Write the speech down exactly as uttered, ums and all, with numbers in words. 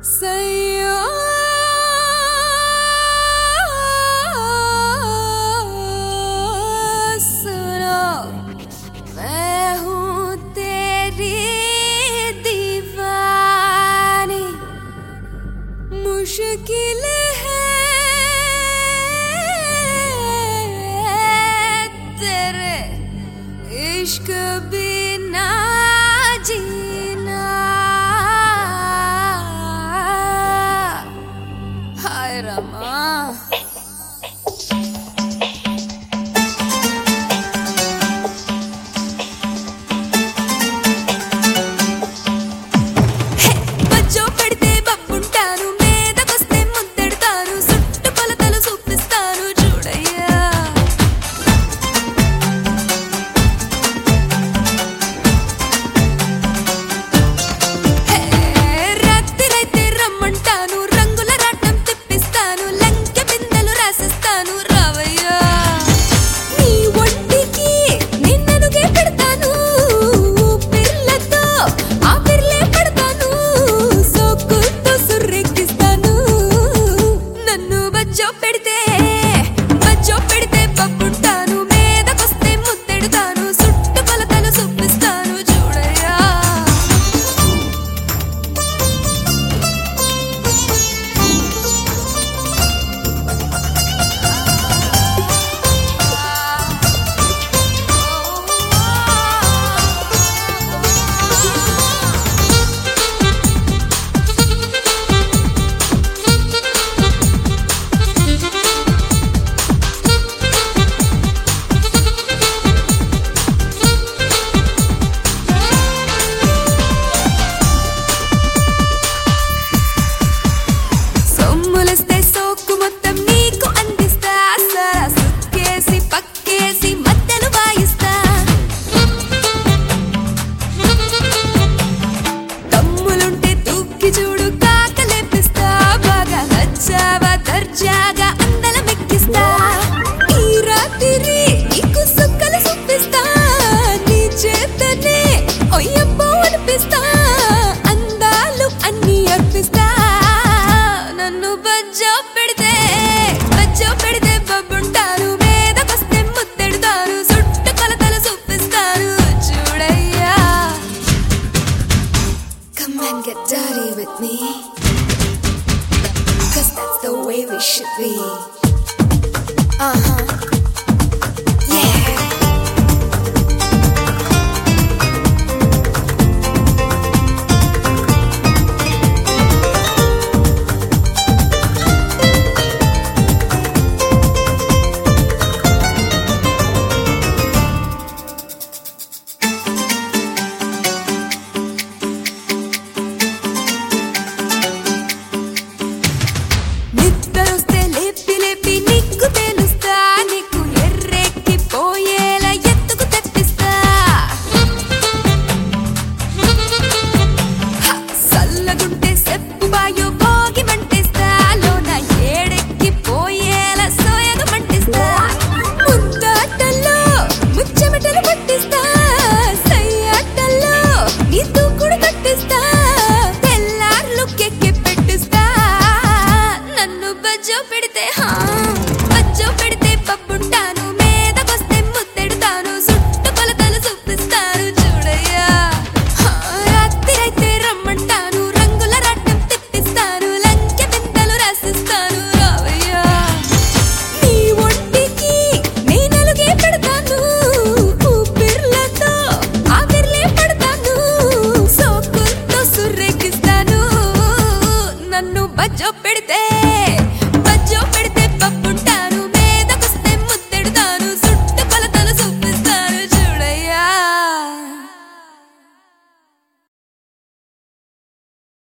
सैया सुनो, मैं हूँ तेरी दीवानी। मुश्किल है तेरे इश्क बिना जीना। हाय रमा, బజ్జో పెడితే బబ్బుంటాను, మీదకొస్తే ముద్దెడతాను, సుట్టు కొలతలు చూపిస్తాను చూడయ్యా. రాత్రిరైతే రమ్మంటాను, రంగుల రాట్నం తిప్పిస్తాను, లంకె బిందెలు రాసిస్తాను రావయ్యా. నీ ఒంటికి నిన్ననుగే పెడతాను, పిర్లతో ఆ పిర్లే పెడతాను, సోకులతో సుర్రెక్కిస్తాను. నన్ను బజ్జో పెడితే బజ్జో పెడితే బబ్బుంటాను, మీదకొస్తే ముద్దెడతాను, సుట్టు కొలతలు చూపిస్తాను చూడయ్యా. సొమ్ములొస్తే సోకు మొత్తం నీకు అందిస్తా, సరా సుక్కేసి పక్కేసి మధ్యలు వాయిస్తా. తమ్ములుంటే తూక్కి చూడు కాకలేపిస్తా, బాగా నచ్చావా దర్జాగా అందలం ఎక్కిస్తా. ఈ రాత్రి నీకు సుక్కలు చూపిస్తా, నీ చేతనే ఒయ్యబ్బో అనిపిస్తా, అందాలు అన్ని అర్పిస్తా. నన్ను బజ్జో పెడితే బజ్జో పెడితే బబ్బుంటాను, మీదకొస్తే ముద్దెడతాను, సుట్టు కొలతలు చూపిస్తాను చూడయ్యా. Come and get dirty with me, 'cause that's the way we should be. Uh-huh. Yeah. నిద్రొస్తే లేపి లేపి నీకు తెలుస్తా, నీకు ఎర్రెక్కి పోయేలా ఎత్తుకు తెప్పిస్తా. హ, సల్లగుంటే సెప్పు బాయో భోగి మంటిస్తా, లోన ఏడెక్కి పోయేలా సోయగ మంటిస్తా. ముద్దాటల్లో ముచ్చెమటలు పట్టిస్తా, సయ్యాటల్లో నీ తూకుడు కట్టిస్తా, తెల్లార్లు కెక్కి పెట్టిస్తా. నన్ను బజ్జో పెడితే హా బజ్జో పెడితే బబ్బుంటాను, మీదకొస్తే ముద్దెడతాను, సుట్టు కొలతలు చూపిస్తాను చూడయ్యా. హా, రాత్రిరైతే రమ్మంటాను, రంగుల రాట్నం తిప్పిస్తాను, లంకె బిందెలు రాసిస్తాను రావయ్యా. నీ ఒంటికి నేనలుగే పెడతాను, ఊపిర్లతో ఆ పిర్లే పెడతాను, సోకులతో సుర్రెక్కిస్తాను. నన్ను బజ్జో